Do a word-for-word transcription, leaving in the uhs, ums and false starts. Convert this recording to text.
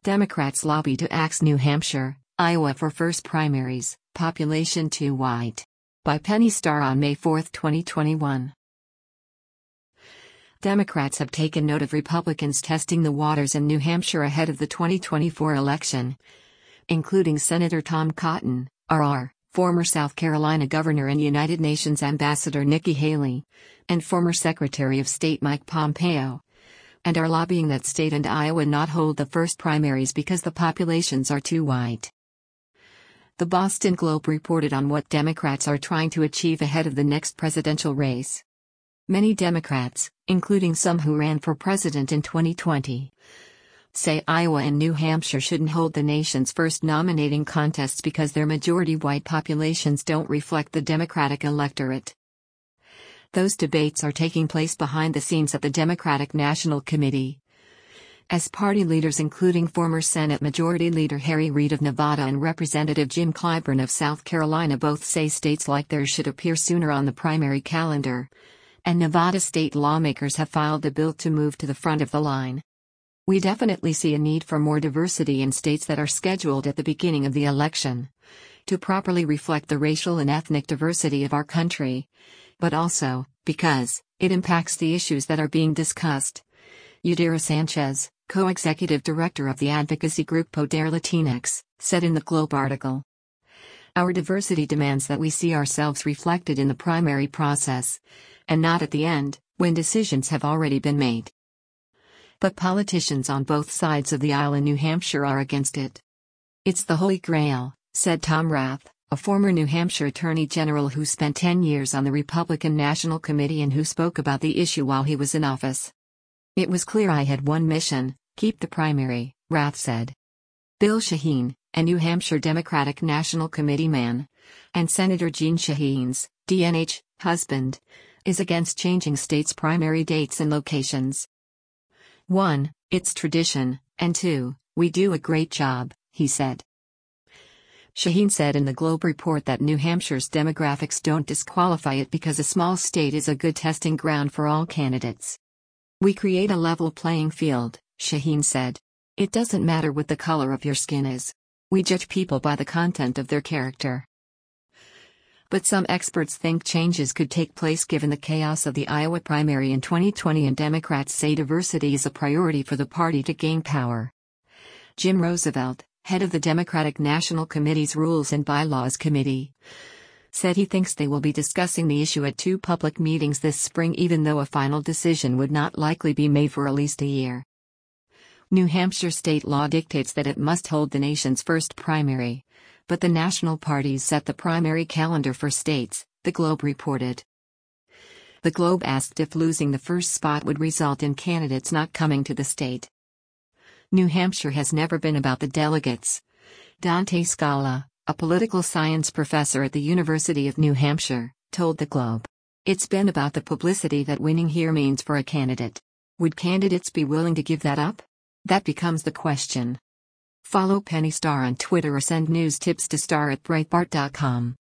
Democrats lobby to axe New Hampshire, Iowa for first primaries, population too white. By Penny Starr on May fourth, twenty twenty-one. Democrats have taken note of Republicans testing the waters in New Hampshire ahead of the twenty twenty-four election, including Senator Tom Cotton, R R, former South Carolina Governor and United Nations Ambassador Nikki Haley, and former Secretary of State Mike Pompeo, and are lobbying that state and Iowa not hold the first primaries because the populations are too white. The Boston Globe reported on what Democrats are trying to achieve ahead of the next presidential race. Many Democrats, including some who ran for president in twenty twenty, say Iowa and New Hampshire shouldn't hold the nation's first nominating contests because their majority white populations don't reflect the Democratic electorate. Those debates are taking place behind the scenes at the Democratic National Committee, as party leaders including former Senate Majority Leader Harry Reid of Nevada and Representative Jim Clyburn of South Carolina both say states like theirs should appear sooner on the primary calendar, and Nevada state lawmakers have filed a bill to move to the front of the line. We definitely see a need for more diversity in states that are scheduled at the beginning of the election, to properly reflect the racial and ethnic diversity of our country, but also, because it impacts the issues that are being discussed. Yadira Sanchez, co-executive director of the advocacy group Poder Latinx, said in the Globe article. Our diversity demands that we see ourselves reflected in the primary process, and not at the end, when decisions have already been made. But politicians on both sides of the aisle in New Hampshire are against it. It's the Holy Grail, said Tom Rath, a former New Hampshire Attorney General who spent ten years on the Republican National Committee and who spoke about the issue while he was in office. It was clear I had one mission: keep the primary, Rath said. Bill Shaheen, a New Hampshire Democratic National Committee man, and Senator Jeanne Shaheen's, D N H, husband, is against changing states' primary dates and locations. One, it's tradition, and two, we do a great job, he said. Shaheen said in the Globe report that New Hampshire's demographics don't disqualify it because a small state is a good testing ground for all candidates. We create a level playing field, Shaheen said. It doesn't matter what the color of your skin is. We judge people by the content of their character. But some experts think changes could take place given the chaos of the Iowa primary in twenty twenty, and Democrats say diversity is a priority for the party to gain power. Jim Roosevelt, head of the Democratic National Committee's Rules and Bylaws Committee, said he thinks they will be discussing the issue at two public meetings this spring, even though a final decision would not likely be made for at least a year. New Hampshire state law dictates that it must hold the nation's first primary, but the national parties set the primary calendar for states, the Globe reported. The Globe asked if losing the first spot would result in candidates not coming to the state. New Hampshire has never been about the delegates. Dante Scala, a political science professor at the University of New Hampshire, told the Globe. It's been about the publicity that winning here means for a candidate. Would candidates be willing to give that up? That becomes the question. Follow Penny Starr on Twitter or send news tips to Starr at Breitbart dot com.